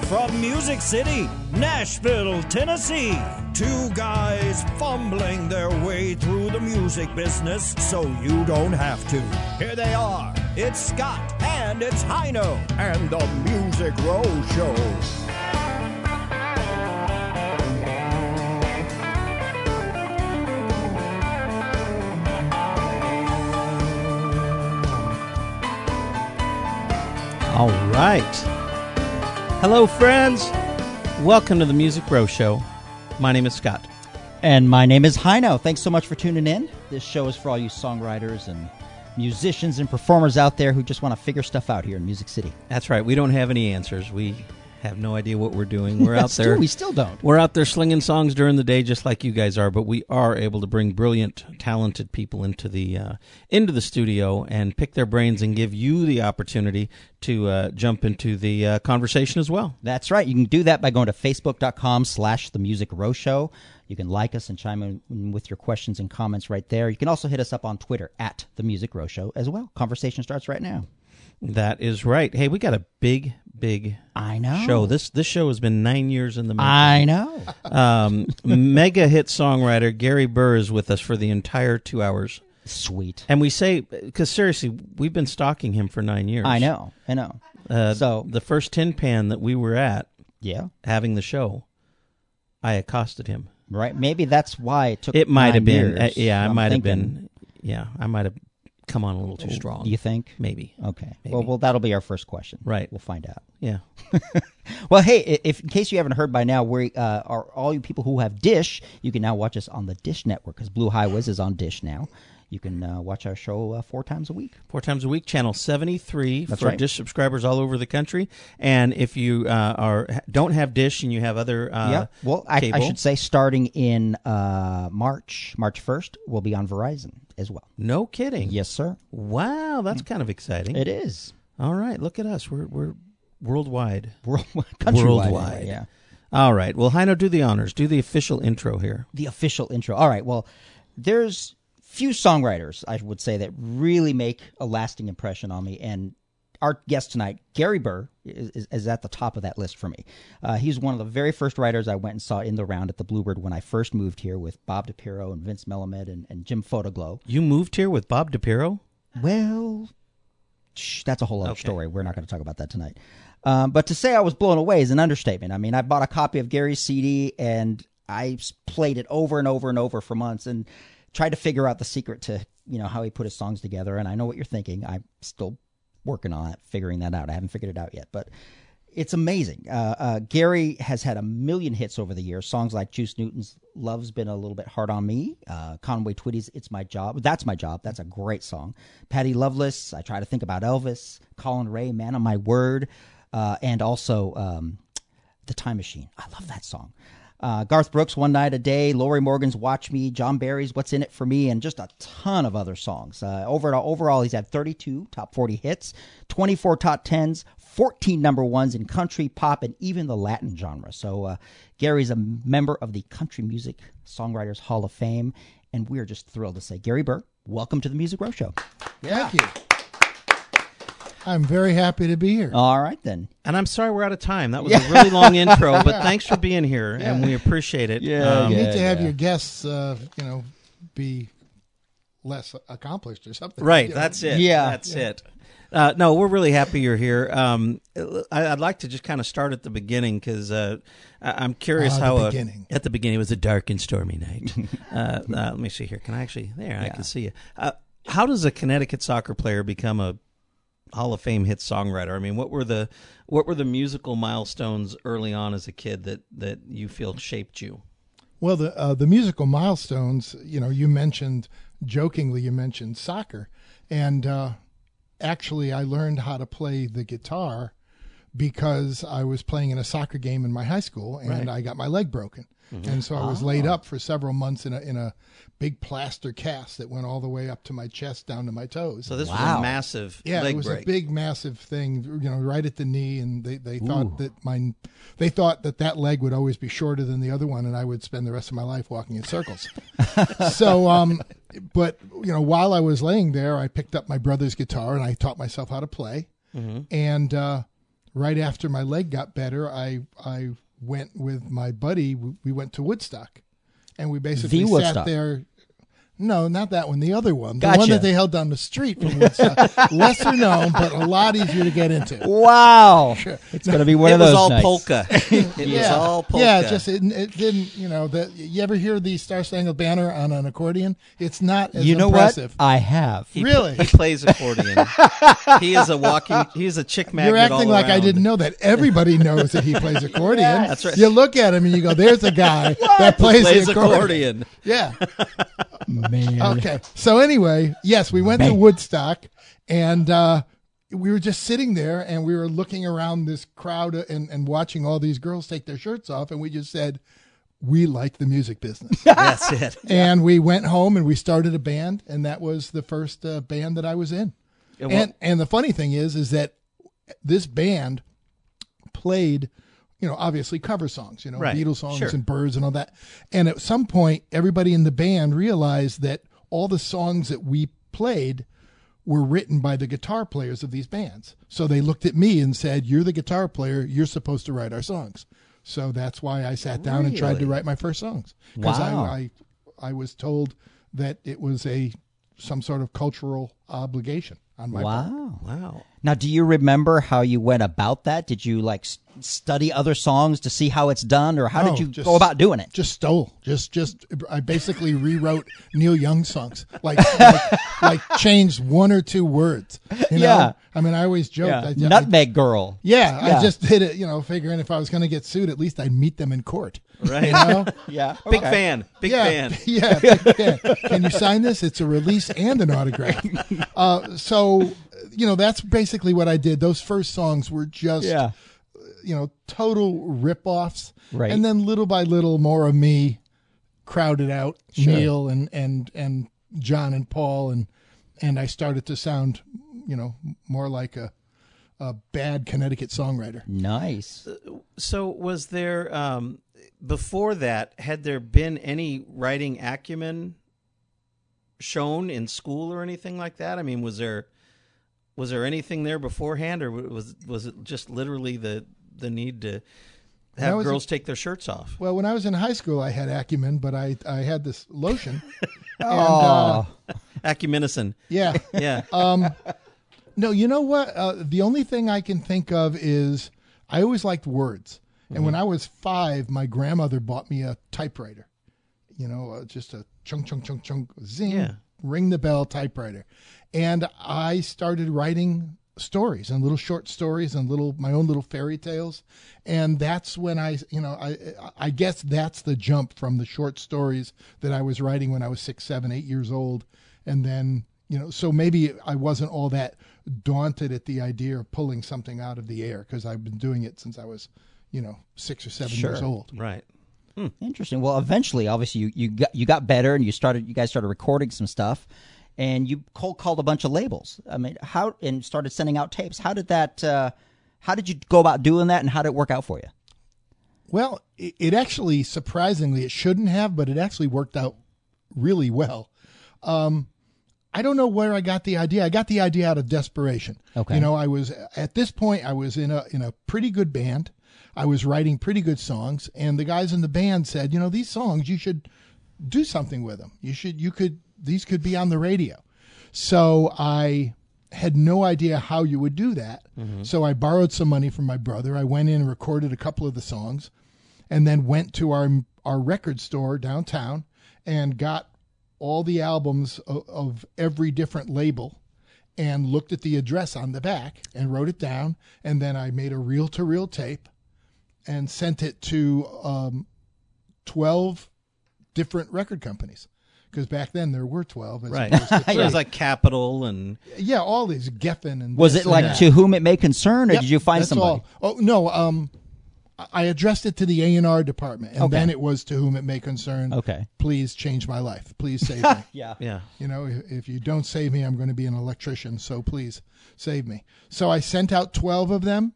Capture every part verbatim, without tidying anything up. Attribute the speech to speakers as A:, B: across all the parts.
A: from Music City, Nashville, Tennessee. Two guys fumbling their way through the music business so you don't have to. Here they are. It's Scott and it's Hino and the Music Row Show.
B: All right. Hello, friends. Welcome to the Music Row Show. My name is Scott.
C: And my name is Hino. Thanks so much for tuning in. This show is for all you songwriters and musicians and performers out there who just want to figure stuff out here in Music City.
B: That's right. We don't have any answers. We have no idea what we're doing. We're out there.
C: True. We still don't.
B: We're out there slinging songs during the day just like you guys are, but we are able to bring brilliant, talented people into the uh, into the studio and pick their brains and give you the opportunity to uh, jump into the uh, conversation as well.
C: That's right. You can do that by going to facebook.com slash The Music Row Show. You can like us and chime in with your questions and comments right there. You can also hit us up on Twitter at The Music Row Show as well. Conversation starts right now.
B: That is right. Hey, we got a big, big
C: I know.
B: show. This this show has been nine years in the making.
C: I know.
B: Um, mega hit songwriter Gary Burr is with us for the entire two hours.
C: Sweet.
B: And we say, because seriously, we've been stalking him for nine years.
C: I know. I know.
B: Uh,
C: so
B: the first Tin Pan that we were at,
C: yeah,
B: having the show, I accosted him.
C: Right. Maybe that's why it took.
B: It might have been.
C: Years,
B: Uh, yeah, I
C: I'm
B: might
C: thinking.
B: have been. Yeah, I might have come on a little too strong.
C: You think?
B: Maybe.
C: Okay.
B: Maybe.
C: Well, well, that'll be our first question.
B: Right.
C: We'll find out.
B: Yeah.
C: Well, hey, if in case you haven't heard by now, we uh, are all you people who have Dish. You can now watch us on the Dish Network because Blue Highways is on Dish now. You can uh, watch our show uh, four times a week.
B: Four times a week, channel seventy-three
C: That's
B: for
C: right.
B: Dish subscribers all over the country. And if you uh, are don't have Dish and you have other uh,
C: yeah. Well, I, I
B: cable,
C: should say starting in uh, March, March first, we'll be on Verizon as well.
B: no kidding.
C: Yes, sir.
B: Wow, that's kind of exciting.
C: It is.
B: All right, look at us. We're we're worldwide.
C: World, countrywide.
B: Worldwide.
C: Yeah.
B: All right. Well, Hino, do the honors. Do the official intro here.
C: The official intro. All right. Well, there's few songwriters, I would say, that really make a lasting impression on me. And our guest tonight, Gary Burr, is, is, is at the top of that list for me. Uh, he's one of the very first writers I went and saw in the round at the Bluebird when I first moved here with Bob DiPiero and Vince Melamed and, and Jim Photoglow.
B: You moved here with Bob DiPiero?
C: Well, shh, that's a whole other
B: Okay.
C: story. We're not going to talk about that tonight. Um, but to say I was blown away is an understatement. I mean, I bought a copy of Gary's C D and I s- played it over and over and over for months and tried to figure out the secret to, you know, how he put his songs together. And I know what you're thinking. I'm still working on it, figuring that out. I haven't figured it out yet, but it's amazing. Uh, uh, Gary has had a million hits over the years. Songs like Juice Newton's Love's Been a Little Bit Hard on Me. Uh, Conway Twitty's It's My Job. That's My Job. That's a great song. Patty Loveless, I Try to Think About Elvis. Colin Ray, Man on My Word. Uh, and also um, The Time Machine. I love that song. Uh, Garth Brooks, One Night a Day, Lori Morgan's Watch Me, John Barry's What's in It for Me, and just a ton of other songs. Uh, overall, overall, he's had thirty-two top forty hits, twenty-four top tens, fourteen number ones in country, pop, and even the Latin genre. So uh, Gary's a member of the Country Music Songwriters Hall of Fame, and we are just thrilled to say, Gary Burr, welcome to the Music Row Show.
D: Thank you. I'm very happy to be here.
C: All right, then.
B: And I'm sorry we're out of time. That was a really long intro, but thanks for being here, and we appreciate it.
C: Yeah,
B: Um,
D: you
C: yeah.
D: need to have your guests, uh, you know, be less accomplished or something.
B: Right,
D: You know?
B: that's it.
C: Yeah.
B: That's it. Uh, no, we're really happy you're here. Um, I, I'd like to just kind of start at the beginning because uh, I- I'm curious
D: Ah, the
B: how... uh,
D: beginning.
B: at the beginning, it was a dark and stormy night. uh, uh, let me see here. Can I actually... There, I
C: Yeah.
B: can see you. Uh, how does a Connecticut soccer player become a Hall of Fame hit songwriter? I mean, what were the what were the musical milestones early on as a kid that, that you feel shaped you?
D: Well, the uh, the musical milestones, you know, you mentioned, jokingly, you mentioned soccer. And uh, actually, I learned how to play the guitar because I was playing in a soccer game in my high school, and
B: Right.
D: I got my leg broken.
B: Mm-hmm.
D: And so I was laid
C: Oh.
D: up for several months in a in a big plaster cast that went all the way up to my chest down to my toes.
B: So this was
C: Wow.
B: a massive
D: Yeah,
B: leg
D: it was
B: break.
D: a big, massive thing, you know, right at the knee, and they, they
C: Ooh.
D: thought that my, they thought that that leg would always be shorter than the other one, and I would spend the rest of my life walking in circles. so, um, but you know, while I was laying there, I picked up my brother's guitar and I taught myself how to play,
B: Mm-hmm.
D: and uh, right after my leg got better, I I went with my buddy. We went to Woodstock, and we basically
C: The
D: sat
C: Woodstock.
D: there. No, not that one. The other one. The
C: Gotcha.
D: one that they held down the street from Woodstock. Lesser known, but a lot easier to get into.
C: Wow. It's going to be one
B: it
C: of
B: was
C: those
B: all
C: nights.
B: polka. It was
D: Yeah,
B: all polka.
D: yeah. Just it, it didn't. You know, the, you ever hear the Star Spangled Banner on an accordion? It's not as
C: You know
D: impressive.
C: what? I have.
B: He,
D: Really?
B: He plays accordion. He is a walking. He's a chick magnet.
D: You're acting
B: all
D: like I
B: around.
D: didn't know that. Everybody knows that he plays accordion.
C: Yes.
B: That's right.
D: You look at him and you go, "There's a guy that plays,
B: Plays
D: the
B: accordion.
D: accordion." Yeah.
C: Man.
D: Okay. So anyway, yes, we went to Woodstock, and uh, we were just sitting there, and we were looking around this crowd and, and watching all these girls take their shirts off, and we just said, "We like the music business."
B: That's it.
D: And we went home and we started a band, and that was the first uh, band that I was in.
B: Yeah, well-
D: and and the funny thing is, is that this band played, you know, obviously cover songs, you know,
B: Right.
D: Beatles songs
B: Sure.
D: and Birds and all that. And at some point, everybody in the band realized that all the songs that we played were written by the guitar players of these bands. So they looked at me and said, "You're the guitar player. You're supposed to write our songs." So that's why I sat down and tried to
B: Really?
D: write my first songs. Because
C: Wow.
D: I, I, I was told that it was a some sort of cultural obligation on my part.
C: Wow.
B: Wow.
C: Now, do you remember how you went about that? Did you like s- study other songs to see how it's done, or how
D: No,
C: did you
D: just-
C: go about doing it?
D: Just stole. Just, just. I basically rewrote Neil Young songs, like, like, like changed one or two words. You know?
C: Yeah.
D: I mean, I always joke.
C: Yeah.
D: I, I,
C: Nutmeg Girl.
D: yeah,
C: Yeah.
D: I just did it. You know, figuring if I was going to get sued, at least I'd meet them in court.
B: Right.
D: You know?
C: Yeah.
B: Big
C: Okay.
B: fan. Big
D: yeah,
B: fan.
D: yeah, big fan. Can you sign this? It's a release and an autograph. Uh, so, you know, that's basically what I did. Those first songs were just,
C: Yeah.
D: you know, total rip-offs.
C: Right.
D: And then little by little, more of me crowded out
C: Sure.
D: Neil and, and, and John and Paul. And, and I started to sound, you know, more like a, a bad Connecticut songwriter.
C: Nice.
B: So was there um, before that? Had there been any writing acumen shown in school or anything like that? I mean, was there was there anything there beforehand, or was was it just literally the the need to
D: That
B: have
D: was a-
B: girls take their shirts off?
D: Well, when I was in high school, I had acumen, but I, I had this lotion. and,
C: Oh.
D: uh,
B: Acumenison.
D: yeah.
B: Yeah.
D: Um, no, you know what? Uh, the only thing I can think of is I always liked words. And when I was five, my grandmother bought me a typewriter. You know, uh, just a chunk, chunk, chunk, chunk, zing,
B: Yeah.
D: ring the bell typewriter. And I started writing stories and little short stories and little my own little fairy tales. And that's when I, you know, I I guess that's the jump from the short stories that I was writing when I was six, seven, eight years old. And then, you know, so maybe I wasn't all that daunted at the idea of pulling something out of the air because I've been doing it since I was, you know, six or seven
C: Sure.
D: years old.
B: Right.
C: Interesting. Well, eventually, obviously, you, you got you got better, and you started. You guys started recording some stuff, and you cold called a bunch of labels. I mean, how and started sending out tapes. How did that? Uh, how did you go about doing that, and how did it work out for you?
D: Well, it, it actually, surprisingly, it shouldn't have, but it actually worked out really well. Um, I don't know where I got the idea. I got the idea out of desperation.
C: Okay.
D: You know, I was at this point, I was in a in a pretty good band. I was writing pretty good songs, and the guys in the band said, you know, these songs, you should do something with them. You should, you could, these could be on the radio. So I had no idea how you would do that. So I borrowed some money from my brother. I went in and recorded a couple of the songs, and then went to our our record store downtown and got all the albums of, of every different label and looked at the address on the back and wrote it down. And then I made a reel-to-reel tape and sent it to um, twelve different record companies. Because back then there were twelve. As
B: Right.
D: opposed to
B: So it
D: three.
B: was like Capital and
D: Yeah, all these Geffen and
C: Was
D: this
C: it
D: and
C: like
D: that.
C: to whom it may concern, or
D: Yep,
C: did you find
D: that's
C: somebody?
D: all. Oh no, um, I addressed it to the A and R department, and
C: Okay.
D: then it was to whom it may concern.
C: Okay.
D: Please change my life. Please save me.
C: Yeah.
B: yeah.
D: You know, if, if you don't save me, I'm going to be an electrician. So please save me. So I sent out twelve of them,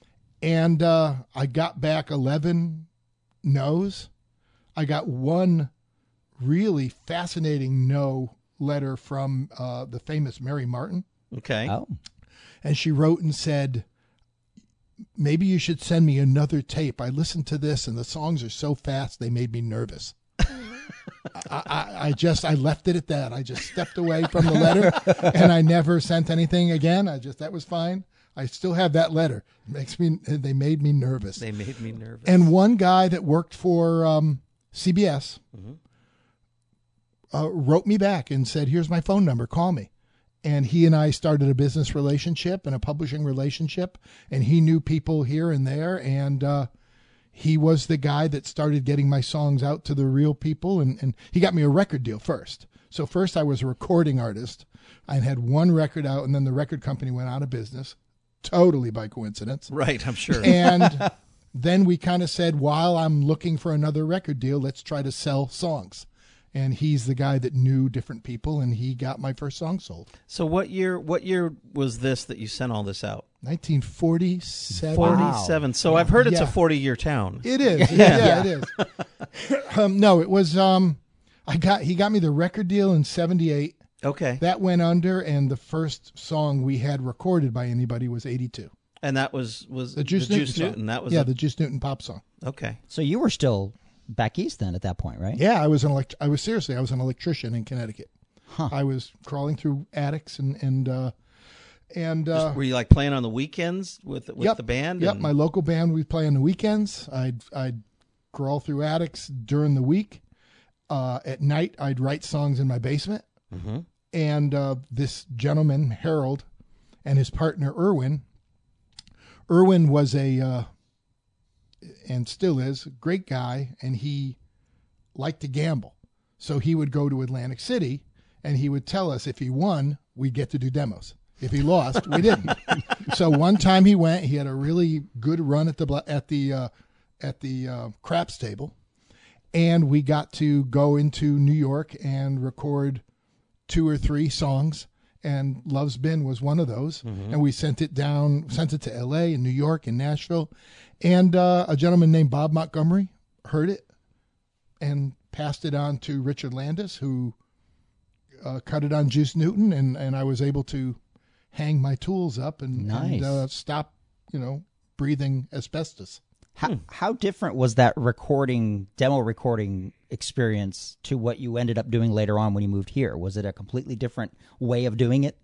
D: and uh, I got back eleven no's. I got one really fascinating no letter from uh, the famous Mary Martin.
B: Okay.
C: Oh.
D: And she wrote and said, maybe you should send me another tape. I listened to this, and the songs are so fast they made me nervous. I, I, I just I left it at that. I just stepped away from the letter, and I never sent anything again. I just that was fine. I still have that letter. It makes me. They made me nervous.
B: They made me nervous.
D: And one guy that worked for um, C B S mm-hmm. uh, wrote me back and said, "Here's my phone number. Call me." And he and I started a business relationship and a publishing relationship. And he knew people here and there, and uh, he was the guy that started getting my songs out to the real people. And, and he got me a record deal first. So first I was a recording artist. I had one record out, and then the record company went out of business, totally by coincidence.
B: Right, I'm sure.
D: And then we kind of said, while I'm looking for another record deal, let's try to sell songs. And he's the guy that knew different people, and he got my first song sold.
B: So what year What year was this that you sent all this out?
D: nineteen forty-seven.
B: forty-seven.
C: Wow.
B: So I've heard it's
D: Yeah.
B: a forty-year town.
D: It is. Yeah, yeah, it is. um, no, it was. Um, I got. He got me the record deal in seventy-eight.
B: Okay.
D: That went under, and the first song we had recorded by anybody was eighty-two.
B: And that was was
D: The Juice
B: the
D: Newton.
B: Juice
D: song.
B: Newton. That was
D: yeah,
B: a,
D: the Juice Newton pop song.
B: okay.
C: So you were still back east then at that point, right?
D: Yeah, I was an elect- I was seriously. I was an electrician in Connecticut.
C: Huh.
D: I was crawling through attics and and uh, and. Uh,
B: Just, were you like playing on the weekends with with
D: yep,
B: the band?
D: Yep,
B: and-
D: my local band we'd play on the weekends. I'd I'd crawl through attics during the week. Uh, at night, I'd write songs in my basement.
B: Mm-hmm.
D: And uh, this gentleman, Harold, and his partner, Irwin. Irwin was a, uh, and still is, a great guy, and he liked to gamble. So he would go to Atlantic City, and he would tell us if he won, we'd get to do demos. If he lost, we didn't. So one time he went, he had a really good run at the at the uh, at the uh, craps table, and we got to go into New York and record two or three songs, and Love's Been was one of those. Mm-hmm. And we sent it down, sent it to L A and New York and Nashville. And uh, a gentleman named Bob Montgomery heard it and passed it on to Richard Landis, who uh, cut it on Juice Newton, and, and I was able to hang my tools up and,
C: Nice.
D: and uh, stop, you know, breathing asbestos.
C: How,
B: Hmm.
C: how different was that recording, demo recording experience to what you ended up doing later on when you moved here? Was it a completely different way of doing it?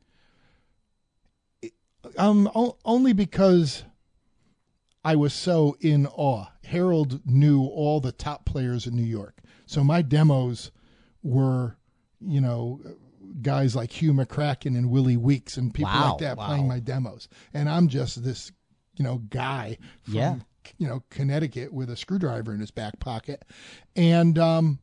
D: Um, o- only because I was so in awe. Harold knew all the top players in New York. So my demos were, you know, guys like Hugh McCracken and Willie Weeks and people
C: Wow,
D: like that
C: wow.
D: playing my demos. And I'm just this, you know, guy from,
C: Yeah.
D: you know, Connecticut with a screwdriver in his back pocket. And, um,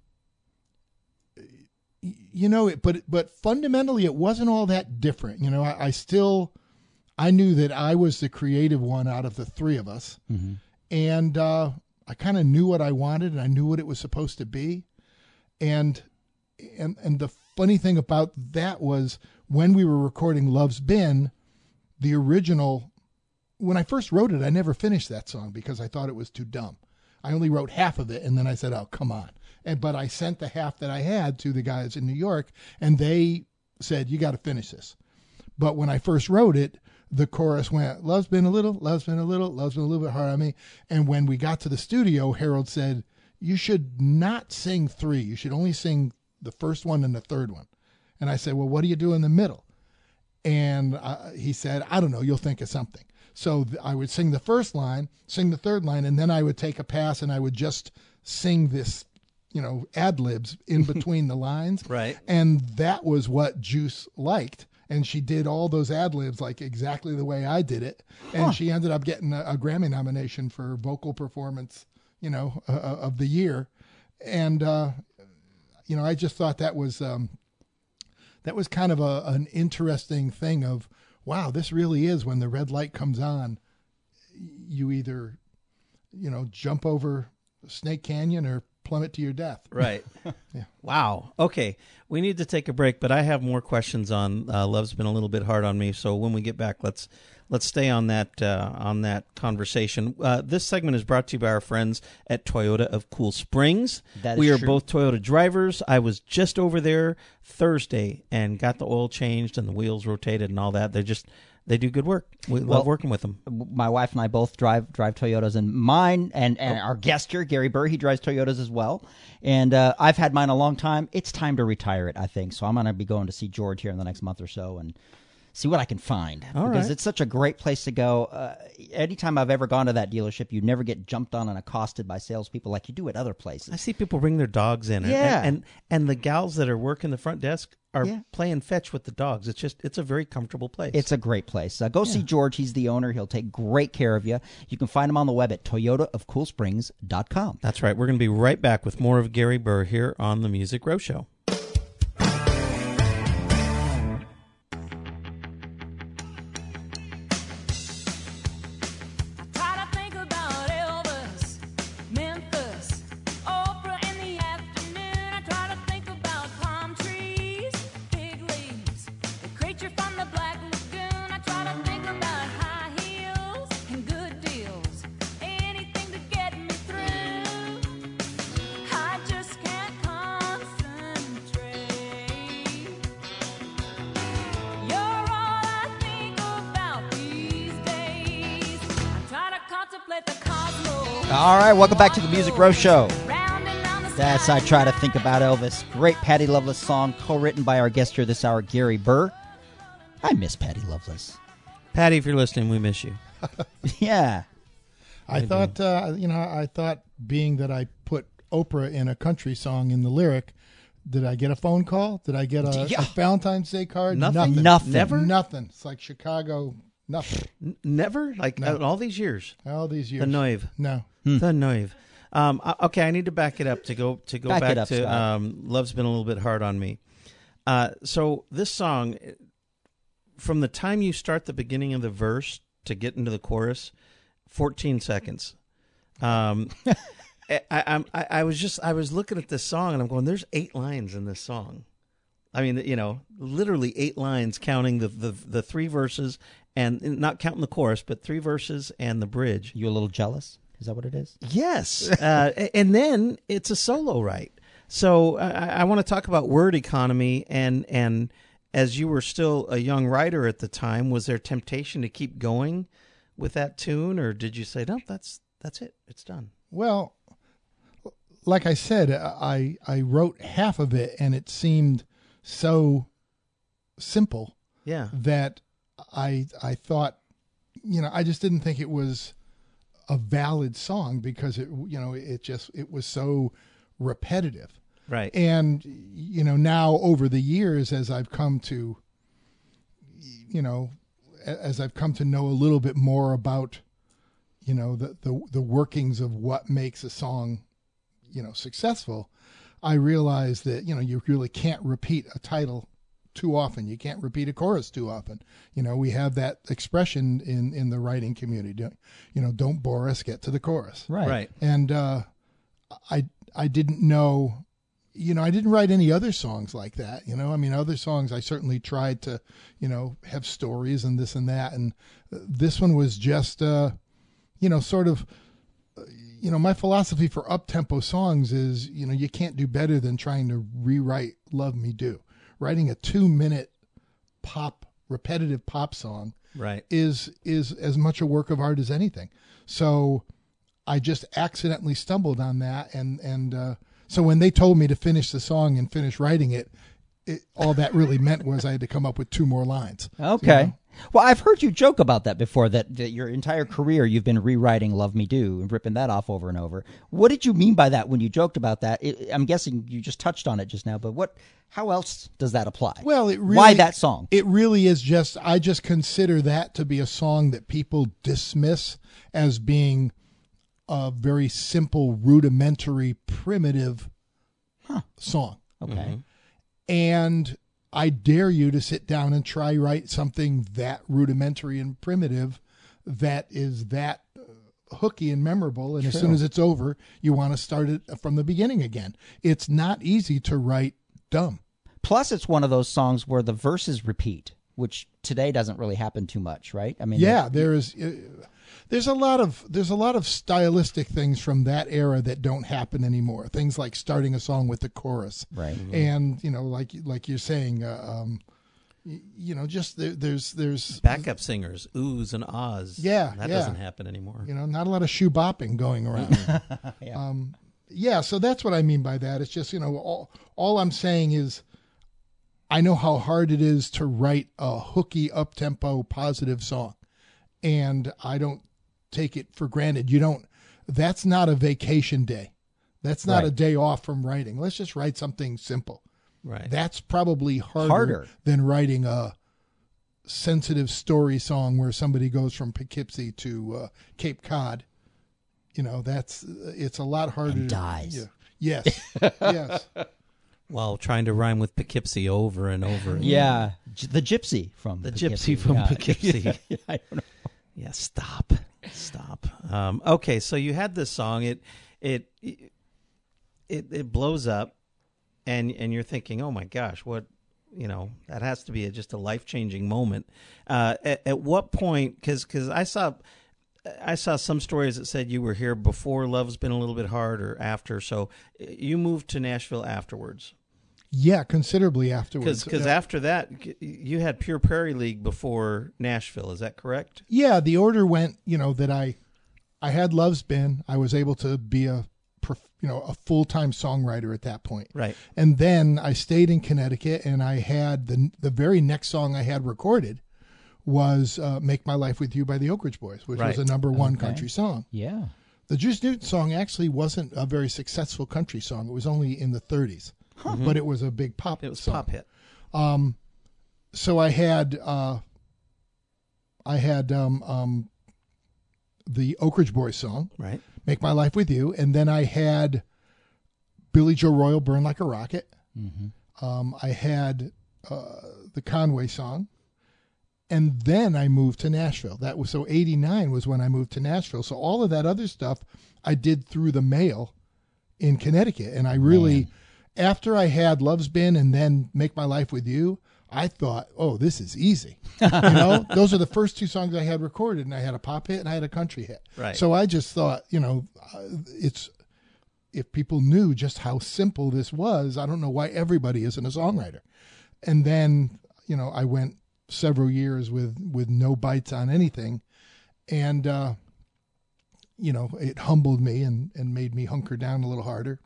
D: y- you know, it, but, but fundamentally it wasn't all that different. You know, I, I still, I knew that I was the creative one out of the three of us.
C: Mm-hmm.
D: And, uh, I kind of knew what I wanted, and I knew what it was supposed to be. And, and, and the funny thing about that was when we were recording Love's Been, the original, when I first wrote it, I never finished that song because I thought it was too dumb. I only wrote half of it, and then I said, oh, come on. And, but I sent the half that I had to the guys in New York, and they said, you got to finish this. But when I first wrote it, the chorus went, love's been a little, love's been a little, love's been a little bit hard on me. And when we got to the studio, Harold said, you should not sing three. You should only sing the first one and the third one. And I said, well, what do you do in the middle? And uh, he said, I don't know, you'll think of something. So th- I would sing the first line, sing the third line, and then I would take a pass and I would just sing this, you know, ad-libs in between the lines.
B: Right.
D: And that was what Juice liked. And she did all those ad-libs like exactly the way I did it. And
C: Huh.
D: she ended up getting a, a Grammy nomination for vocal performance, you know, uh, of the year. And, uh, you know, I just thought that was, um, that was kind of a, an interesting thing of, wow, this really is when the red light comes on, you either, you know, jump over Snake Canyon or plummet to your death.
B: Right.
D: Yeah.
B: Wow. Okay. We need to take a break, but I have more questions on uh, Love's Been a Little Bit Hard on Me. So when we get back, let's let's stay on that uh, on that conversation. Uh, this segment is brought to you by our friends at Toyota of Cool Springs.
C: That is
B: we are
C: true.
B: both Toyota drivers. I was just over there Thursday and got the oil changed and the wheels rotated and all that. They're just they do good work. We
C: Well,
B: love working with them.
C: My wife and I both drive drive Toyotas, and mine and, and our guest here, Gary Burr, he drives Toyotas as well. And uh, I've had mine a long time. It's time to retire it, I think. So I'm going to be going to see George here in the next month or so and see what I can find.
B: All
C: because
B: right.
C: it's such a great place to go. Uh, anytime I've ever gone to that dealership, you never get jumped on and accosted by salespeople like you do at other places.
B: I see people bring their dogs in.
C: Yeah.
B: And, and, and the gals that are working the front desk are
C: Yeah.
B: playing fetch with the dogs. It's just, it's a very comfortable place.
C: It's a great place. Uh, go see George. He's the owner. He'll take great care of you. You can find him on the web at toyota of cool springs dot com.
B: That's right. We're going to be right back with more of Gary Burr here on the Music Row Show.
C: All right, welcome back to the Music Row Show. That's I Try to Think About Elvis. Great Patty Loveless song, co-written by our guest here this hour, Gary Burr. I miss Patty Loveless.
B: Patty, if you're listening, we miss you.
C: Yeah.
D: I thought, uh, you know, I thought being that I put Oprah in a country song in the lyric, did I get a phone call? Did I get a,
C: Yeah.
D: a Valentine's Day card?
B: Nothing?
C: Nothing.
B: Never?
D: Nothing. It's like Chicago. Nothing.
B: N- never? Like
D: No.
B: uh, all these years?
D: All these years.
B: The Noive.
D: No.
B: The Noive. Um, uh, okay, I need to back it up to go to go
C: Back
B: back,
C: it up,
B: to
C: Scott.
B: um, Love's Been a Little Bit Hard on Me. Uh, so this song, from the time you start the beginning of the verse to get into the chorus, fourteen seconds. Um, I, I, I, I was just I was looking at this song and I'm going, there's eight lines in this song. I mean, you know, literally eight lines, counting the the, the three verses and not counting the chorus, but three verses and the bridge.
C: You a little jealous? Is that what it is?
B: Yes. uh, and then it's a solo, right? So I, I want to talk about word economy. And, and as you were still a young writer at the time, was there temptation to keep going with that tune? Or did you say, no, that's that's it. It's done.
D: Well, like I said, I I wrote half of it, and it seemed so simple
B: Yeah.
D: that I I thought, you know, I just didn't think it was a valid song because it, you know, it just it was so repetitive.
B: Right.
D: And you know, now over the years, as I've come to, you know, as I've come to know a little bit more about, you know, the the, the workings of what makes a song, you know, successful, I realize that, you know, you really can't repeat a title too often. You can't repeat a chorus too often. You know, we have that expression in, in the writing community, don't- you know, don't bore us, get to the chorus.
C: Right.
B: Right.
D: And uh, I I didn't know, you know, I didn't write any other songs like that. You know, I mean, other songs I certainly tried to, you know, have stories and this and that. And uh, this one was just, uh, you know, sort of, uh, you know, my philosophy for up-tempo songs is, you know, you can't do better than trying to rewrite Love Me Do. Writing a two-minute pop, repetitive pop song
B: Right.
D: is is as much a work of art as anything. So I just accidentally stumbled on that, and and uh, so when they told me to finish the song and finish writing it, it all that really meant was I had to come up with two more lines.
C: Okay.
D: You know?
C: Well, I've heard you joke about that before, that, that your entire career you've been rewriting Love Me Do and ripping that off over and over. What did you mean by that when you joked about that? It, I'm guessing you just touched on it just now, but what? How else does that apply?
D: Well, it really,
C: Why that song?
D: It really is just, I just consider that to be a song that people dismiss as being a very simple, rudimentary, primitive
C: Huh.
D: song.
C: Okay.
D: And I dare you to sit down and try write something that rudimentary and primitive that is that uh, hooky and memorable. And as soon as it's over, you want to start it from the beginning again. It's not easy to write dumb.
C: Plus, it's one of those songs where the verses repeat, which today doesn't really happen too much, right? I mean,
D: Yeah, there is. Uh, there's a lot of there's a lot of stylistic things from that era that don't happen anymore. Things like starting a song with the chorus,
C: Right.
D: And you know, like like you're saying, uh, um, y- you know, just there, there's there's
B: Backup singers, oohs and ahs.
D: Yeah,
B: that
D: yeah.
B: doesn't happen anymore.
D: you know, not a lot of shoe bopping going around.
C: Yeah.
D: Um, yeah, so that's what I mean by that. It's just, you know, all, all I'm saying is I know how hard it is to write a hooky, up-tempo, positive song. And I don't take it for granted. You don't, that's not a vacation day. That's not
C: Right.
D: a day off from writing. Let's just write something simple.
B: Right.
D: That's probably harder,
C: Harder.
D: than writing a sensitive story song where somebody goes from Poughkeepsie to uh, Cape Cod. You know, that's it's a lot harder.
C: And
D: to-
C: dies.
D: yeah. Yes. Yes.
B: While trying to rhyme with Poughkeepsie over and over. again.
C: Yeah, G- the gypsy from
B: The
C: Poughkeepsie.
B: gypsy from
C: Yeah.
B: Poughkeepsie.
C: Yeah, I don't know.
B: Yeah, stop, stop. Um, okay, so you had this song. It, it, it, it blows up, and and you're thinking, oh my gosh, what, you know, that has to be a, just a life changing moment. Uh, at, at what point? Because because I saw. I saw some stories that said you were here before Love's Been a Little Bit Hard or after. So you moved to Nashville afterwards.
D: Yeah, considerably afterwards.
B: Because
D: yeah.
B: after that, you had Pure Prairie League before Nashville. Is that correct?
D: Yeah, the order went, you know, that I I had Love's Been. I was able to be a prof- you know, a full-time songwriter at that point.
B: Right.
D: And then I stayed in Connecticut, and I had the the very next song I had recorded was uh, Make My Life With You by the Oak Ridge Boys, which
B: Right.
D: was a number one
C: Okay.
D: country song.
C: Yeah.
D: The Juice Newton song actually wasn't a very successful country song. It was only in the thirties, but it was a big pop
B: It was a
D: song.
B: pop hit.
D: So I had uh, I had um, um, the Oak Ridge Boys song,
B: Right.
D: Make My Life With You, and then I had Billy Joe Royal, Burn Like a Rocket. Um, I had uh, the Conway song, and then I moved to Nashville. That was so eighty-nine was when I moved to Nashville. So all of that other stuff I did through the mail in Connecticut, and I really, after I had Love's Been and then Make My Life With You, I thought, oh, this is easy. You know, those are the first two songs I had recorded, and I had a pop hit and I had a country hit.
B: Right.
D: So I just thought, you know, uh, it's, if people knew just how simple this was, I don't know why everybody isn't a songwriter. And then, you know, I went several years with, with no bites on anything. And, uh, you know, it humbled me and, and made me hunker down a little harder.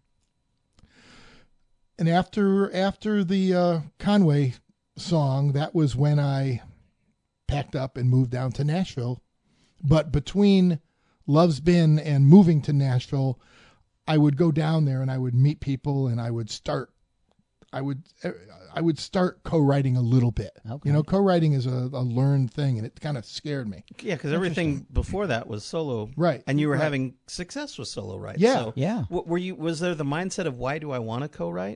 D: And after, after the uh, Conway song, that was when I packed up and moved down to Nashville. But between Love's Been and moving to Nashville, I would go down there and I would meet people and I would start, I would, I would start co-writing a little bit.
C: Okay.
D: You know, co-writing is a, a learned thing, and it kind of scared me.
B: Yeah, because everything before that was solo.
D: Right,
B: And you were
D: right.
B: having success with solo, right?
D: Yeah.
B: So
C: Yeah.
B: w- were you? Was there the mindset of why do I want to co-write?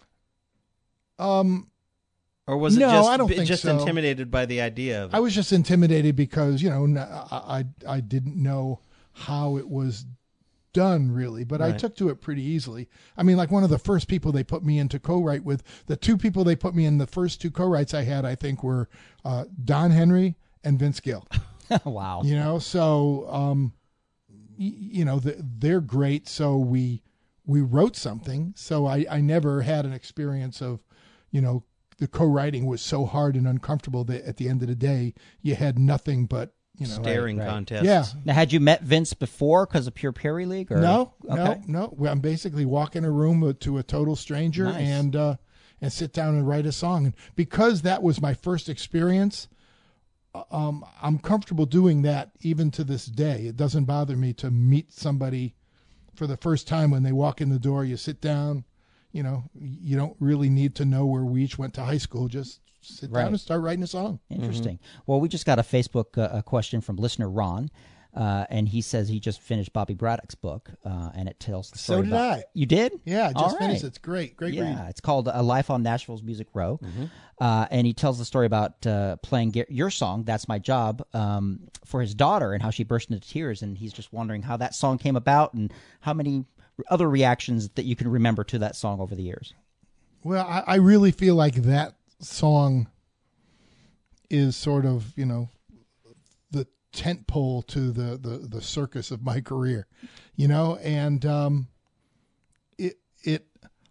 D: Um,
B: Or was it
D: No,
B: just
D: I don't
B: b-
D: think
B: just
D: so.
B: intimidated by the idea of it?
D: I was just intimidated because, you know, n- I, I, I didn't know how it was done really, but I
B: Right.
D: took to it pretty easily. I mean, like one of the first people they put me into co-write with, the two people they put me in, the first two co-writes I had, I think were uh, Don Henry and Vince Gill.
C: Wow.
D: You know, so um, y- you know the, they're great. So we we wrote something. So I I never had an experience of, you know, the co-writing was so hard and uncomfortable that at the end of the day you had nothing but, you know,
B: staring
C: right.
B: contests.
D: Yeah.
C: Now, had you met Vince before because of Pure Prairie League? Or?
D: No,
C: Okay.
D: no, no. Well, I'm basically walking a room with- to a total stranger
C: Nice.
D: and uh, and sit down and write a song. And because that was my first experience, um, I'm comfortable doing that even to this day. It doesn't bother me to meet somebody for the first time when they walk in the door. You sit down. You know, you don't really need to know where we each went to high school. Just sit
C: Right.
D: down and start writing a song.
C: Interesting. Well, we just got a Facebook uh, a question from listener Ron, uh, and he says he just finished Bobby Braddock's book, uh, and it tells the
D: So
C: story.
D: did
C: about-
D: I.
C: You did?
D: Yeah, I just
C: All
D: finished.
C: right.
D: It's great. Great
C: Yeah,
D: read.
C: it's called A Life on Nashville's Music Row. Uh, and he tells the story about uh, playing ge- your song, That's My Job, um, for his daughter and how she burst into tears. And he's just wondering how that song came about and how many other reactions that you can remember to that song over the years.
D: Well, I, I really feel like that song is sort of, you know, the tent pole to the, the, the circus of my career, you know, and um, it, it,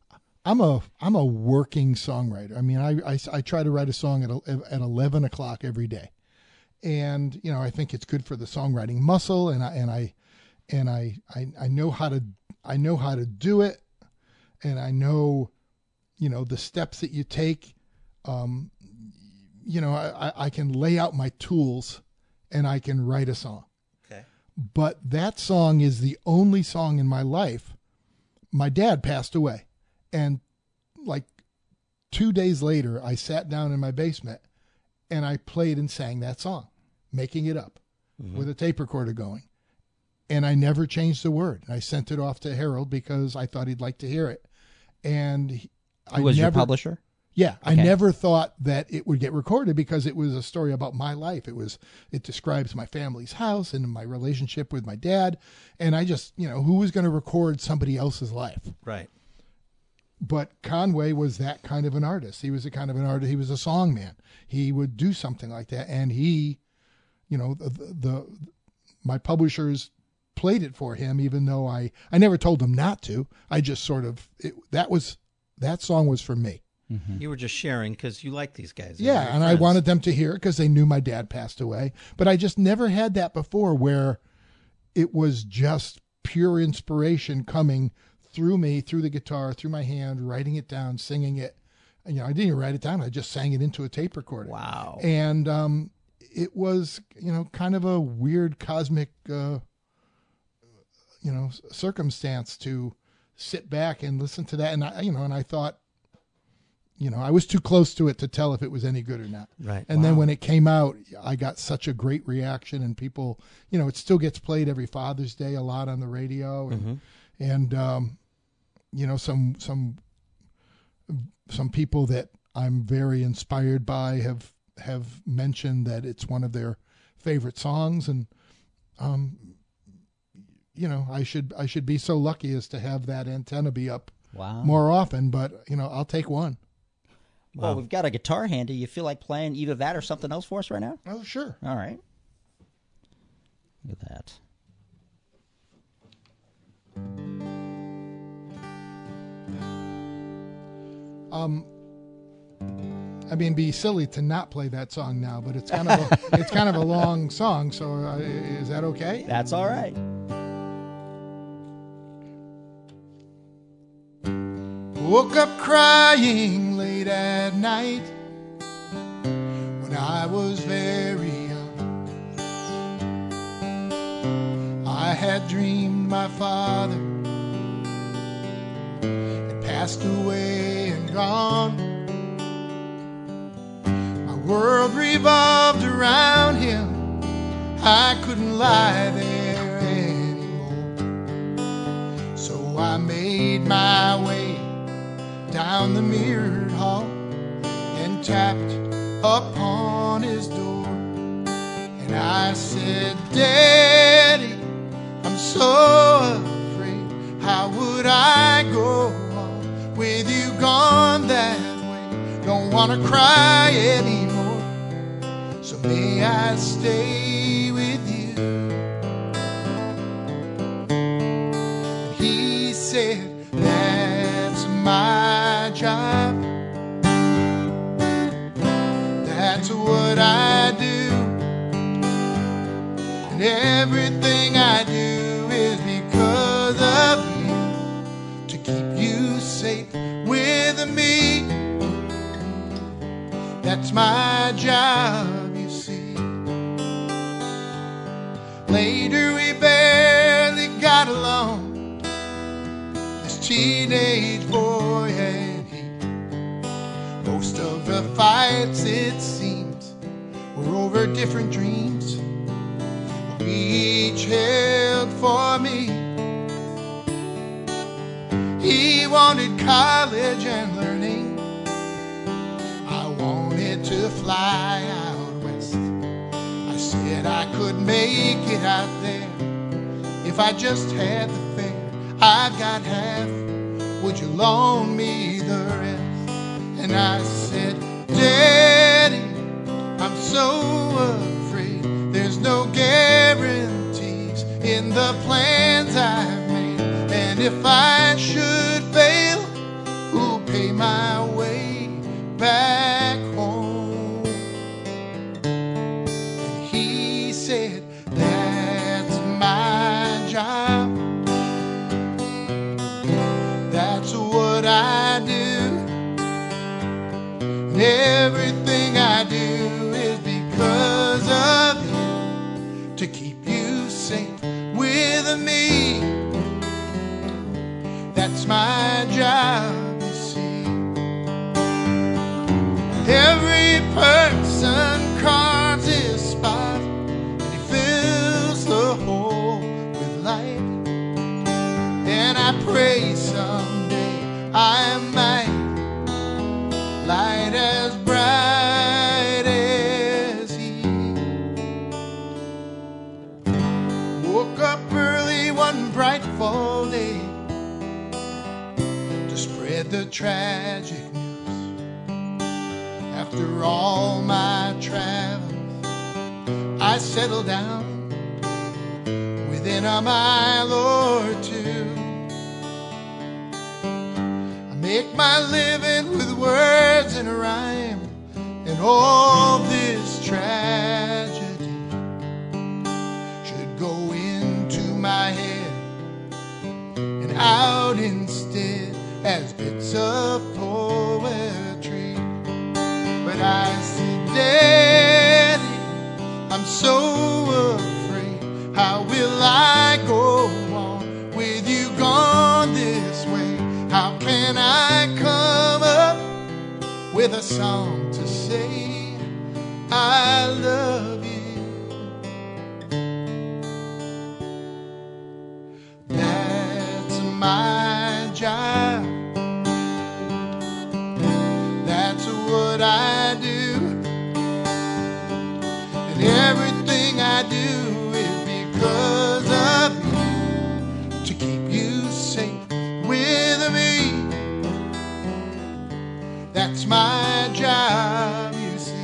D: I'm a I'm a working songwriter. I mean, I, I, I try to write a song at at eleven o'clock every day, and you know I think it's good for the songwriting muscle, and I and I and I I, I know how to I know how to do it, and I know, you know, the steps that you take. Um, you know, I, I can lay out my tools, and I can write a song.
B: Okay.
D: But that song is the only song in my life. My dad passed away. And like two days later, I sat down in my basement and I played and sang that song, making it up mm-hmm. with a tape recorder going. And I never changed a word. I sent it off to Harold because I thought he'd like to hear it. And he,
C: Who
D: I
C: was
D: never,
C: your publisher?
D: Yeah.
C: Okay.
D: I never thought that it would get recorded because it was a story about my life. It was, it describes my family's house and my relationship with my dad. And I just, you know, who was going to record somebody else's life?
B: Right.
D: But Conway was that kind of an artist. He was a kind of an artist. He was a song man. He would do something like that. And he, you know, the, the my publishers played it for him, even though I, I never told them not to. I just sort of, it, that was, that song was for me.
B: Mm-hmm. You were just sharing because you like these guys.
D: They're yeah. And friends. I wanted them to hear it because they knew my dad passed away. But I just never had that before where it was just pure inspiration coming through me, through the guitar, through my hand, writing it down, singing it. And, you know, I didn't even write it down. I just sang it into a tape recorder.
C: Wow.
D: And um, it was, you know, kind of a weird cosmic, uh, you know, circumstance to sit back and listen to that. And I, you know, and I thought, you know, I was too close to it to tell if it was any good or not.
B: Right.
D: And
B: wow.
D: then when it came out, I got such a great reaction, and people, you know, it still gets played every Father's Day a lot on the radio, and mm-hmm. and um, you know, some some some people that I'm very inspired by have have mentioned that it's one of their favorite songs, and um, you know, I should I should be so lucky as to have that antenna be up
C: wow.
D: more often, but you know, I'll take one.
C: Wow. Well, we've got a guitar handy. You feel like playing either that or something else for us right now?
D: Oh, sure.
C: All right. Look at that.
D: Um, I mean, be silly to not play that song now, but it's kind of a, it's kind of a long song. So, uh, is that okay?
C: That's all right.
D: Woke up crying late at night when I was very young. I had dreamed my father had passed away and gone. My world revolved around him. I couldn't lie there anymore. So I made my way down the mirrored hall and tapped upon his door. And I said, Daddy, I'm so afraid. How would I go on with you gone that way? Don't want to cry anymore, so may I stay with you? And he said, that's my job. That's what I do. And everything I do is because of you, to keep you safe with me. That's my job, you see. Later we barely got along, this teenage boy and he. Most of the fights, it seems, were over different dreams we each held for me. He wanted college and learning. I wanted to fly out west. I said I could make it out there if I just had the fare. I've got half, would you loan me the rest? And I said, Daddy, I'm so afraid there's no guarantees in the plans I've made. And if I should fail, who'll
E: safe with me. That's my job, you see. Every person carves his spot, and he fills the hole with light. And I pray someday I might light as bright as he. Woke up early one bright fall day to spread the tragic news. After all my travels, I settled down within a mile or two. I make my living with words and a rhyme, and all this tragedy should go into my head and out instead as bits of poetry. But I say, Daddy, I'm so afraid. How will I go on with you gone this way? How can I come up with a song to say I love you? That's my job. That's what I do. And everything I do is because of you, to keep you safe with me. That's my job, you see.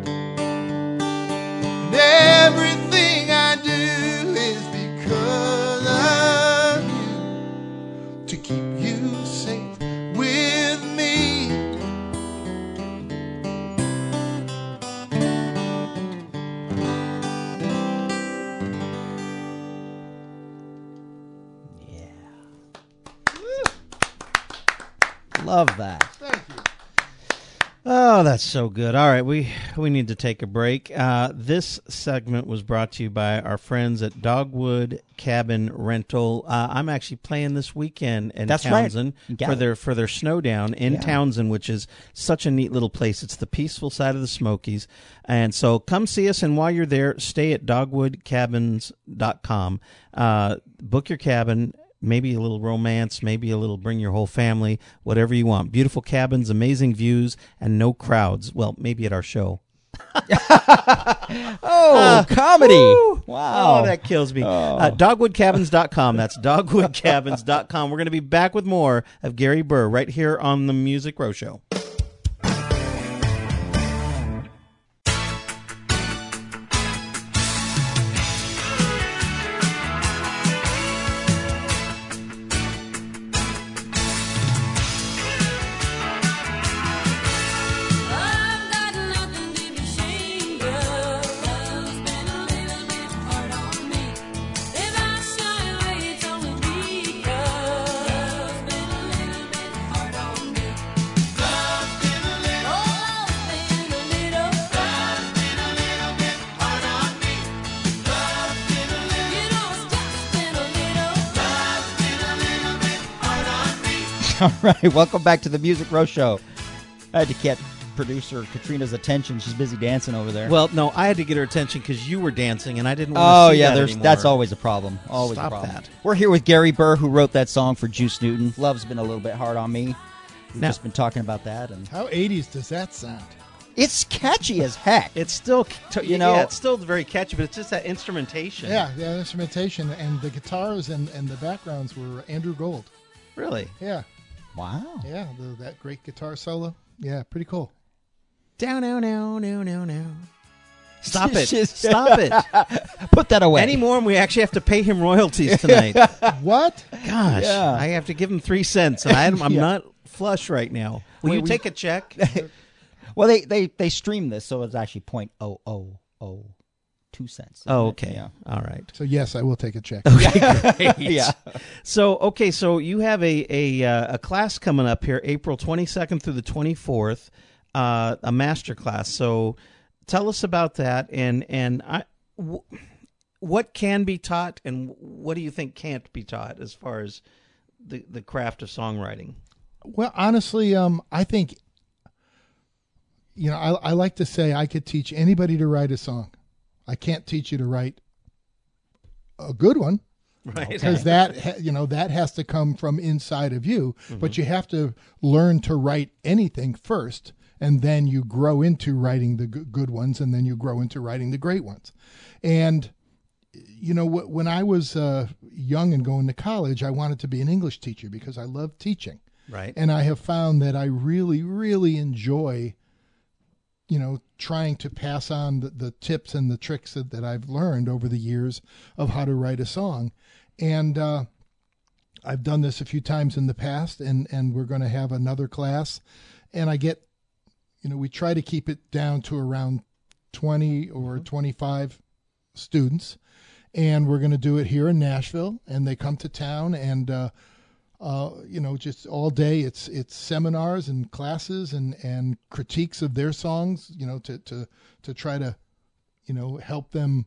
E: And everything I do is because of you, to keep you safe with me.
C: Love that.
E: Thank you.
B: Oh, that's so good. All right, we we need to take a break. Uh, this segment was brought to you by our friends at Dogwood Cabin Rental. Uh, I'm actually playing this weekend in
C: That's right.
B: Townsend
C: You
B: for
C: got
B: their for their snowdown in
C: Yeah.
B: Townsend, which is such a neat little place. It's the peaceful side of the Smokies, and so come see us. And while you're there, stay at dogwood cabins dot com. Uh, book your cabin. Maybe a little romance, maybe a little bring your whole family, whatever you want. Beautiful cabins, amazing views, and no crowds. Well, maybe at our show.
C: Oh, comedy.
B: Woo!
C: Wow.
B: Oh, that kills me. Uh, dogwood cabins dot com. That's dogwood cabins dot com. We're going to be back with more of Gary Burr right here on the Music Row Show.
F: I've got nothing to be ashamed of. Love's been a little bit hard on me. If I shy away, it's only because love's been a little bit hard on me. Love's been a little, oh, love's been a little, love's been a little bit hard on me. Love's been a little, you know it's just been a little, love's been a little bit hard on me.
C: All right, welcome back to the Music Row Show. I had to get producer Katrina's attention. She's busy dancing over there.
B: Well, no, I had to get her attention because you were dancing, and I didn't want
C: oh
B: to see
C: yeah,
B: that
C: there's
B: anymore.
C: that's always a problem. Always
B: Stop
C: a problem.
B: that.
C: We're here with Gary Burr, who wrote that song for Juice Newton. Love's been a little bit hard on me. We've
B: Now-
C: just been talking about that, and
D: How eighties does that sound?
C: it's catchy as heck.
B: It's still,
C: You know-
B: yeah, it's still very catchy, but it's just that instrumentation.
D: Yeah, the instrumentation and the guitars and, and the backgrounds were Andrew Gold.
B: Really.
D: Yeah,
C: Wow.
D: yeah, the, that great guitar solo. Yeah, pretty cool.
B: Down, now, now, now, now, now. Stop it.
C: Just-
B: Stop it.
C: Put that away.
B: Any more, and we actually have to pay him royalties tonight.
D: What?
B: Gosh,
C: Yeah.
B: I have to give him three cents, and I'm, I'm
C: Yeah.
B: not flush right now. Will
C: Wait,
B: you
C: we-
B: take a check?
C: Well, they they they stream this, so it's actually point oh oh oh two cents.
B: Oh, okay.
C: Yeah.
B: All right.
D: So yes, I will take a check.
B: Great.
C: Yeah.
B: So, okay, so you have a a, uh, a class coming up here, April twenty-second through the twenty-fourth, uh, a master class. So, tell us about that. And and I, w- what can be taught, and what do you think can't be taught as far as the the craft of songwriting?
D: Well, honestly, um, I think, you know, I, I like to say I could teach anybody to write a song. I can't teach you to write a good one,
B: Right.
D: because that ha- you know that has to come from inside of you. But you have to learn to write anything first, and then you grow into writing the g- good ones, and then you grow into writing the great ones. And you know, wh- when I was uh, young and going to college, I wanted to be an English teacher because I love teaching.
B: Right.
D: And I have found that I really, really enjoy, you know, trying to pass on the, the tips and the tricks that, that I've learned over the years of how to write a song. And uh, I've done this a few times in the past, and, and we're going to have another class. And I get, you know, we try to keep it down to around twenty or twenty-five students. And we're going to do it here in Nashville. And they come to town, and, uh, uh, you know, just all day it's it's seminars and classes and, and critiques of their songs, you know, to, to, to try to, you know, help them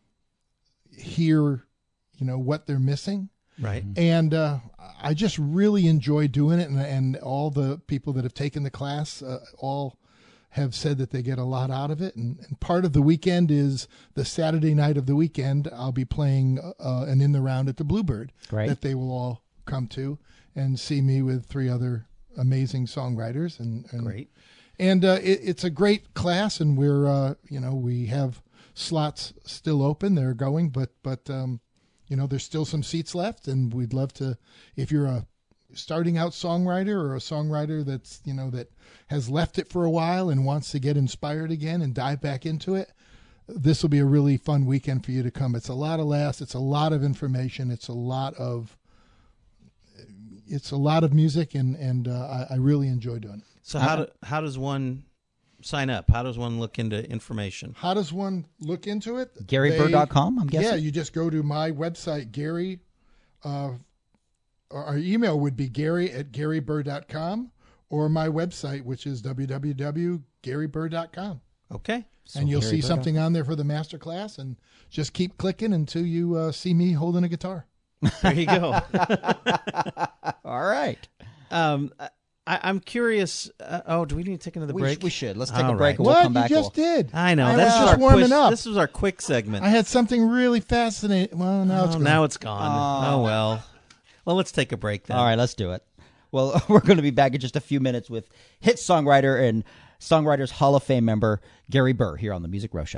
D: hear, you know, what they're missing.
B: Right.
D: And uh, I just really enjoy doing it. And, and all the people that have taken the class uh, all have said that they get a lot out of it. And, and part of the weekend is the Saturday night of the weekend, I'll be playing uh, an In the Round at the Bluebird
C: Great.
D: that they will all come to and see me with three other amazing songwriters. And, and
B: Great.
D: And uh, it, it's a great class, and we're, uh, you know, we have slots still open. They're going, but, but um, you know, there's still some seats left, and we'd love to, if you're a starting out songwriter or a songwriter that's, you know, that has left it for a while and wants to get inspired again and dive back into it, this will be a really fun weekend for you to come. It's a lot of laughs. It's a lot of information. It's a lot of, it's a lot of music, and, and uh, I, I really enjoy doing it.
B: So how do, how does one sign up? How does one look into information?
D: How does one look into it?
C: Gary Bird dot com, I'm guessing?
D: Yeah, you just go to my website, Gary, uh, or our email would be Gary at Gary Bird dot com, or my website, which is w w w dot Gary Bird dot com.
B: Okay.
D: And you'll
C: Gary
D: see
C: Bird
D: something on there for the master class, and just keep clicking until you uh, see me holding a guitar.
B: There you go.
C: All right.
B: um, I, I'm curious. Uh, oh, do we need to take another
C: We,
B: break?
C: sh- we should. Let's take
B: All
C: a break
B: right.
C: and we'll
D: what?
C: come back.
D: You just
C: We'll-
D: did.
B: I know.
D: I
B: That's
D: was
B: our
D: just warming
B: quiz-
D: up.
B: This was our quick segment.
D: I had something really fascinating. Well, now it's
B: oh,
D: gone.
B: now it's gone. Oh. well. Well, let's take a break then.
C: All right, let's do it. Well, we're going to be back in just a few minutes with hit songwriter and Songwriters Hall of Fame member Gary Burr here on the Music Row Show.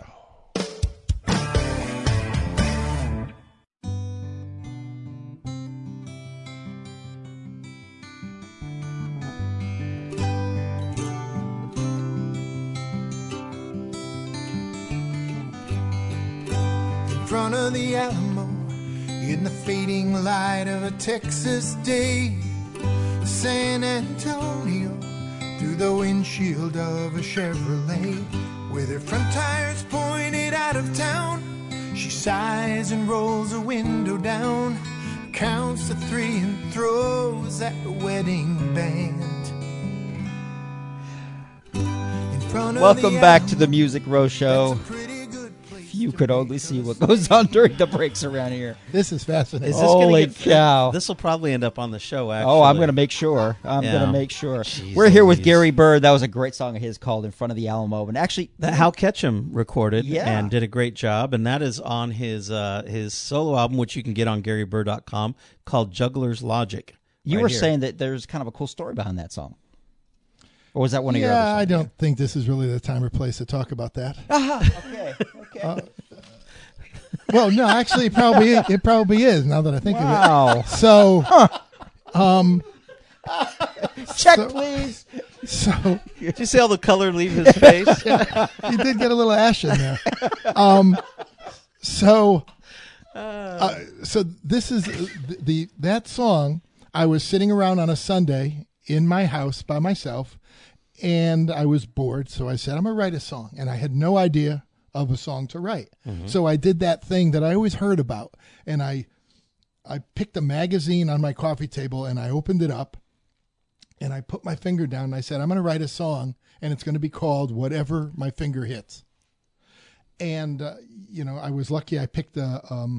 E: In front of the Alamo, in the fading light of a Texas day, San Antonio, through the windshield of a Chevrolet, with her front tires pointed out of town, she sighs and rolls a window down, counts to three and throws that wedding band. In front of
C: Welcome
E: the
C: back
E: Alamo,
C: to the Music Row Show.
E: that's a pretty good place
C: You
E: to
C: could
E: be.
C: only see what goes on during the breaks around here.
D: This is fascinating.
B: Is this gonna
C: Holy
B: get,
C: cow.
B: This will probably end up on the show, actually.
C: Oh, I'm going to make sure. I'm
B: Yeah.
C: going to make sure.
B: Jeez
C: We're here with
B: Louise.
C: Gary Bird. That was a great song of his called In Front of the Alamo. And actually,
B: That Hal Ketchum recorded
C: Yeah.
B: and did a great job, and that is on his uh, his solo album, which you can get on Gary Bird dot com, called Juggler's Logic.
C: you
B: right
C: were
B: here.
C: saying that there's kind of a cool story behind that song. Or was that one of your
D: yeah,
C: other songs?
D: I don't think this is really the time or place to talk about that.
C: Okay, okay.
D: Well, no, actually, it probably it probably is. Now that I think of
C: Wow.
D: it. So, um,
C: Check,
D: so-
C: please.
D: so
B: Did you see all the color leave his face?
D: you did get a little ash in there. Um, so, uh, so this is the, the that song. I was sitting around on a Sunday in my house by myself, and I was bored. So I said, "I'm gonna write a song," and I had no idea of a song to write. So I did that thing that I always heard about, and I I picked a magazine on my coffee table and I opened it up, and I put my finger down and I said, I'm going to write a song, and it's going to be called Whatever My Finger Hits. and uh, you know, I was lucky. I picked a, um,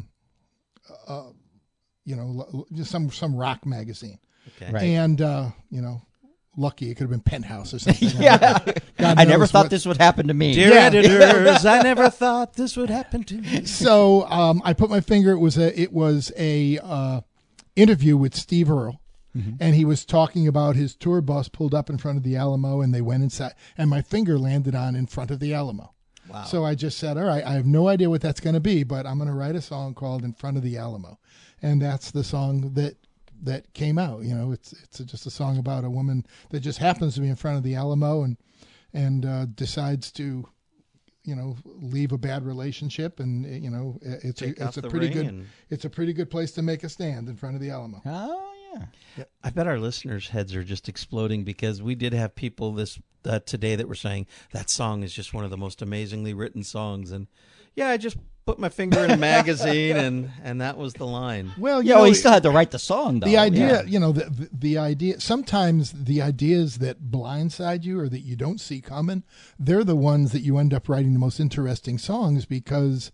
D: uh, you know, l- just some some rock magazine,
B: Okay.
C: Right.
D: and uh, you know, lucky it could have been Penthouse or something.
C: Yeah.
D: God
C: I never
D: knows
C: thought
D: what-
C: this would happen to me.
B: Dear
D: Yeah.
B: editors, I never thought this would happen to me.
D: So um, I put my finger. It was a it was a uh, interview with Steve Earle, and he was talking about his tour bus pulled up in front of the Alamo, and they went inside, and my finger landed on in front of the Alamo.
B: Wow.
D: So I just said, all right, I have no idea what that's going to be, but I'm going to write a song called "In Front of the Alamo," and that's the song that that came out. You know, it's it's just a song about a woman that just happens to be in front of the Alamo and and uh, decides to, you know, leave a bad relationship, and you know, it's
B: Take
D: a,
B: off
D: it's a
B: the
D: pretty
B: ring
D: good
B: and-
D: it's a pretty good place to make a stand in front of the Alamo.
C: Oh, yeah.
B: I bet our listeners' heads are just exploding because we did have people this uh, today that were saying that song is just one of the most amazingly written songs, and yeah, I just put my finger in a magazine, and and that was the line.
D: Well, you
C: Yeah,
D: know,
C: well, he still had to write the song, though.
D: the idea,
C: Yeah.
D: you know, the, the the idea. Sometimes the ideas that blindside you or that you don't see coming, they're the ones that you end up writing the most interesting songs because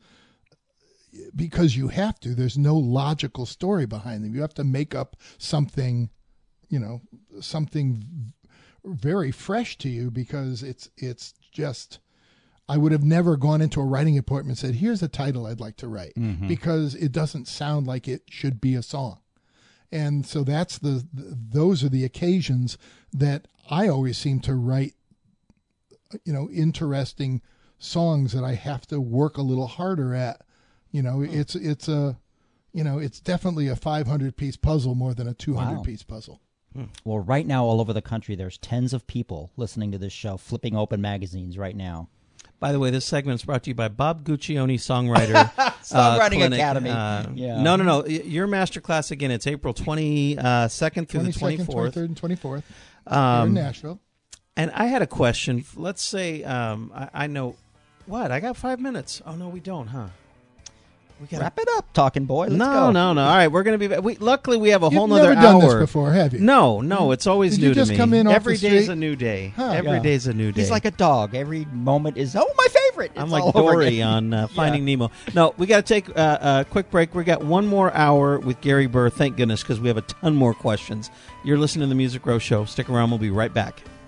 D: because you have to. There's no logical story behind them. You have to make up something, you know, something very fresh to you because it's it's just. I would have never gone into a writing appointment and said, here's a title I'd like to write, because it doesn't sound like it should be a song. And so that's the, the those are the occasions that I always seem to write, you know, interesting songs that I have to work a little harder at. You know, it's it's a, you know, it's definitely a five hundred piece puzzle more than a two hundred
C: Wow.
D: piece puzzle.
C: Well, right now, all over the country, there's tens of people listening to this show, flipping open magazines right now.
B: By the way, this segment is brought to you by Bob Guccione, Songwriter
C: Songwriting
B: Clinic.
C: Academy.
B: Uh,
C: Yeah.
B: No, no, no. Y- Your master class again. It's April twenty-second through the
D: twenty-second,
B: twenty-fourth.
D: twenty-third, and twenty-fourth here in
B: Um,
D: Nashville.
B: and I had a question. Let's say um, I, I know what I got five minutes. Oh no, we don't, huh? We got
C: Wrap it up, talking boy. Let's
B: no,
C: go.
B: no, no. All right, we're gonna be. We luckily we have a whole
D: You've
B: nother
D: never done
B: hour.
D: this before, have you?
B: No, no. It's always
D: Did
B: new
D: you just
B: to me.
D: come in off
B: Every
D: the
B: day is
D: street?
B: a new day.
D: Huh.
B: Every
C: Yeah.
B: day's a new day.
C: He's like a dog. Every moment is, oh, my favorite. It's
B: I'm
C: all
B: like
C: over
B: Dory
C: again.
B: on uh, Finding Nemo. No, we got to take uh, a quick break. We got one more hour with Gary Burr. Thank goodness, because we have a ton more questions. You're listening to the Music Row Show. Stick around. We'll be right back.